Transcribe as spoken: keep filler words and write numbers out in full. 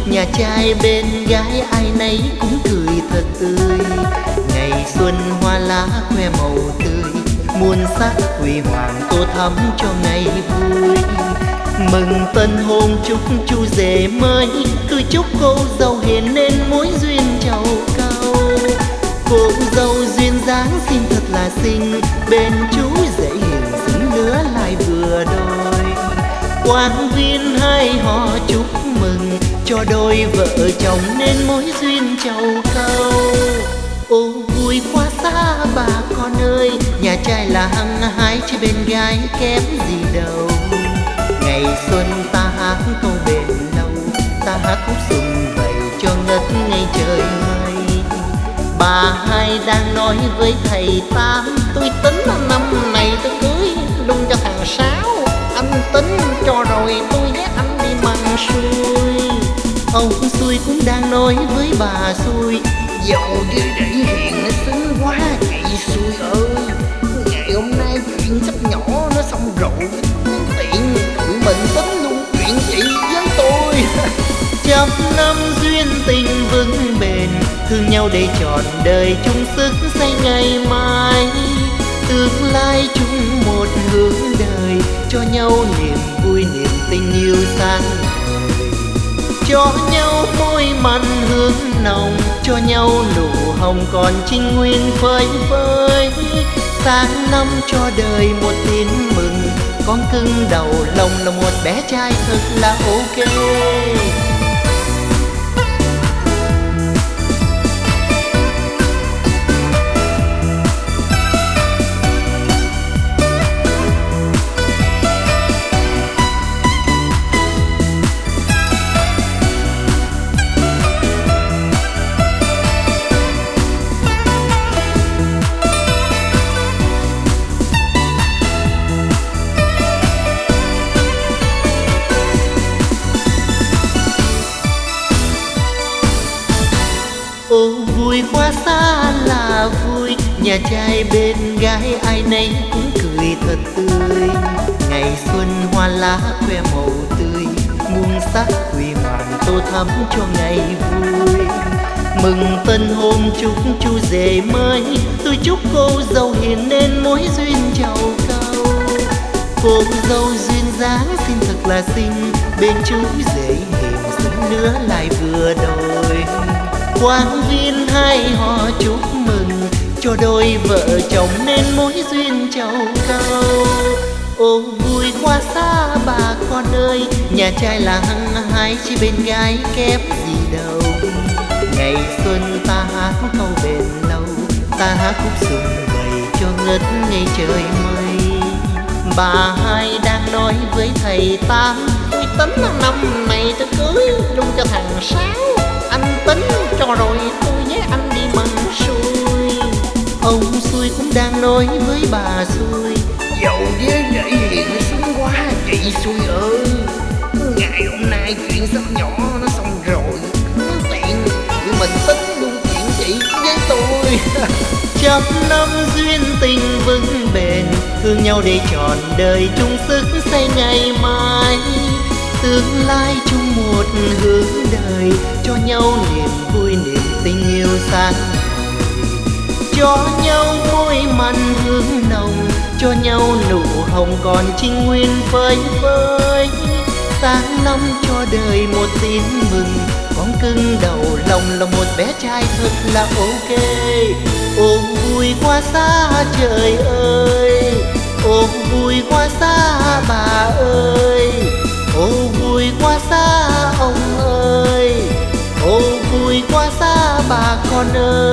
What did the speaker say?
nhà trai bên gái ai nấy cũng cười thật tươi. Ngày xuân hoa lá khoe màu tươi, muôn sắc huy hoàng tô thắm cho ngày vui. Mừng tân hôn chúc chú rể mới, tôi chúc cô dâu hiền nên mối duyên trầu cao. Cô dâu duyên dáng xinh thật là xinh, bên chú rể hiền xứng lứa lại vừa đôi. Quang viên hai họ chúc mừng cho đôi vợ chồng nên mối duyên trầu cao. Ô vui quá xa bà con ơi, nhà trai là hăng hái chứ bên gái kém gì đâu. Ngày xuân ta hát câu bền lâu, ta hát khúc sum vầy cho ngất ngây trời mây. Bà hai đang nói với thầy Tám, tôi tính là năm này tôi cưới luôn cho thằng Sáu. Anh tính cho rồi tôi ghét anh đi mần xuôi. Ông xuôi cũng đang nói với bà xuôi, dầu đi để hiền nó xứng quá chị xuôi ơi. Ngày hôm nay chuyện sắp nhỏ nó xong rồi, tiện tụi mình tính luôn chuyện chị với tôi. Trăm năm duyên tình vững bền, thương nhau để trọn đời chung sức xây ngày mai. Tương lai chung một hướng đời, cho nhau niềm vui niềm tình yêu sáng ngời. Cho nhau môi mặn hương nồng, cho nhau nụ hồng còn trinh nguyên phơi phới. Sáng năm cho đời một tin mừng, con cưng đầu lòng là một bé trai thật là ok. Ô vui quá xa là vui, nhà trai bên gái ai nấy cũng cười thật tươi. Ngày xuân hoa lá khoe màu tươi, muôn sắc huy hoàng tô thắm cho ngày vui. Mừng tân hôn chúc chú rể mới, tôi chúc cô dâu hiền nên mối duyên trầu cao. Cô dâu duyên dáng xinh thật là xinh, bên chú rể hiền xứng lứa lại vừa đôi. Quang viên hai họ chúc mừng cho đôi vợ chồng nên mối duyên trầu cao. Ô vui quá xa bà con ơi, nhà trai là hăng hái chứ bên gái kém gì đâu. Ngày xuân ta hát câu bền lâu, ta hát khúc sum vầy cho ngất ngây trời mây. Bà hai đang nói với thầy Tám, tôi tính là năm này tôi cưới luôn cho thằng Sáu. Anh tính cho rồi tôi với anh đi mần xuôi. Ông xuôi cũng đang nói với bà xuôi, dầu với rể hiền nó xứng quá chị xuôi ơi. Ngày hôm nay chuyện sắp nhỏ nó xong rồi, tiện tụi mình tính luôn chuyện chị với tôi. Trăm năm duyên tình vững bền, thương nhau để trọn đời chung sức xây ngày mai. Tương lai chung một hướng đời, cho nhau niềm vui niềm tình yêu sáng ngời. Cho nhau môi mặn hương nồng, cho nhau nụ hồng còn trinh nguyên phơi phới. Sáng năm cho đời một tin mừng, con cưng đầu lòng là một bé trai thật là ok. Ô vui quá xa trời ơi, ô vui quá xa bà ơi. Ô vui quá xa ông ơi, ô vui quá xa bà con ơi.